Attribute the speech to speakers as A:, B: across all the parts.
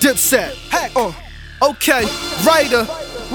A: Dipset. Okay, writer.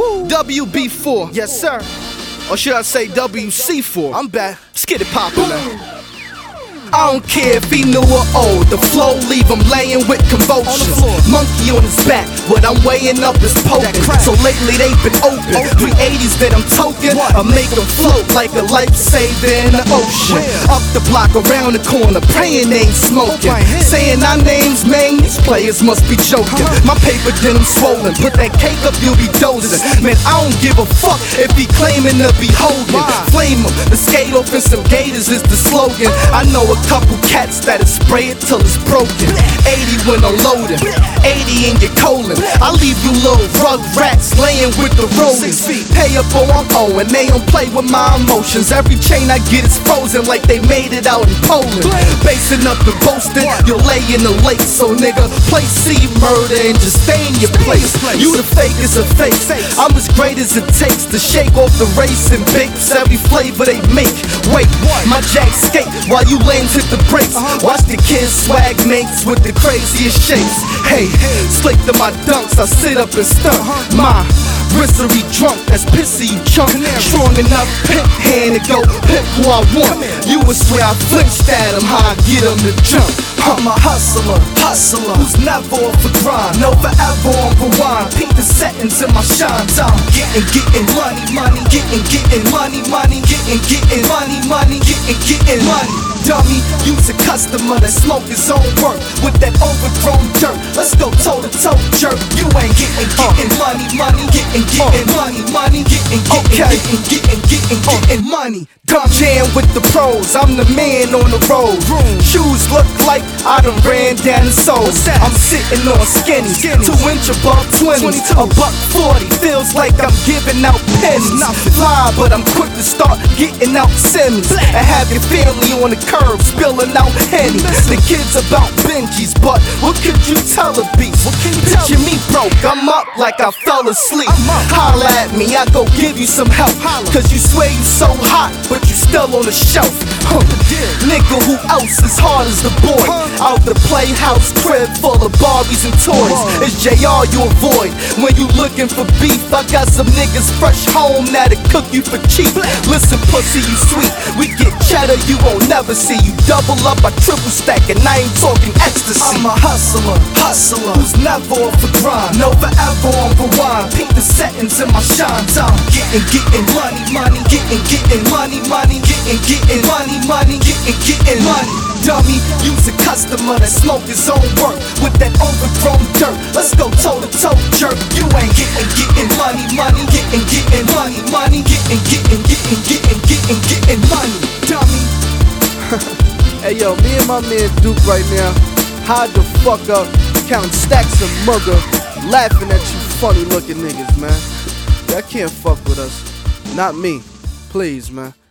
A: WB4.
B: Yes, sir.
A: Or should I say WC4?
B: I'm back.
A: Let's get it poppin', man. I don't care if he new or old, the flow leave him laying with convulsions. Monkey on his back, what I'm weighing up is poking. So lately they've been open. 380s that I'm toking, I make them float like a lifesaver in the ocean. Up the block, around the corner, praying they ain't smoking. Saying our names, man, these players must be joking. My paper denim swollen, put that cake up, you'll be dozing. Man, I don't give a fuck if he claiming to be holding. Flame him, the skate off in some gators is the slogan. I know a couple cats that'll spray it till it's broken. 80 when I'm loading, 80 in your colon. I leave you little rug rats laying with the rodents. Pay up or I'm owing, they don't play with my emotions. Every chain I get is frozen like they made it out in Poland. Basing up the boasting, you'll lay in the lake. So nigga, play C murder and just stay in your place. You the fakest of fakes, I'm as great as it takes to shake off the race and bakes every flavor they make. Wait, my jack skate while you lames hit the brakes. Watch the kids swag mates with the craziest shapes. Hey, slick to my dunks, I sit up and stunt. My wristery drunk, that's pissy you chunk. Strong enough, pimp hand to go pimp who I want. You would swear I flinched at him, how I get him to jump. I'm a hustler, who's never off the grind, no forever on rewind. Peep the settings in my shine time. Getting money, getting money, getting money, getting money. Dummy, you's a customer that smoke his own work with that overgrown dirt. Let's go toe to toe, jerk. You ain't getting money, getting money, getting money. Come jam with the pros, I'm the man on the road. Shoes look like I done ran down the soles. I'm sitting on skinny, 2-inch above 20s, $1.40. Feels like I'm giving out pennies. Fly, but I'm quick to start getting out semis. And have your family on the curb spilling out Henny. The kids about Benjis, but what could you tell a beast? Picture me broke, I'm up like I fell asleep. Holla at me, I go give you some help. Cause you swear you so hot, but you still on the shelf. Nigga, who else is hard as the boy? Out the playhouse crib full of Barbies and toys. It's JR you avoid when you looking for beef. I got some niggas fresh home that'll cook you for cheap. Listen, pussy, you sweet. We get cheddar, you won't never see. You double up, I triple stack, and I ain't talking ecstasy. I'm a hustler, who's never off the grind, no forever on rewind. Peep the settings in my shine time. Getting money, getting money, getting money, getting money. Dummy, you's a customer that smoke his own work with that overgrown dirt. Let's go toe to toe, jerk. You ain't getting money, getting money, getting money. Dummy.
B: Hey yo, me and my man Duke right now, hide the fuck up, counting stacks of mugger, laughing at you funny looking niggas, man. Y'all can't fuck with us. Not me. Please, man.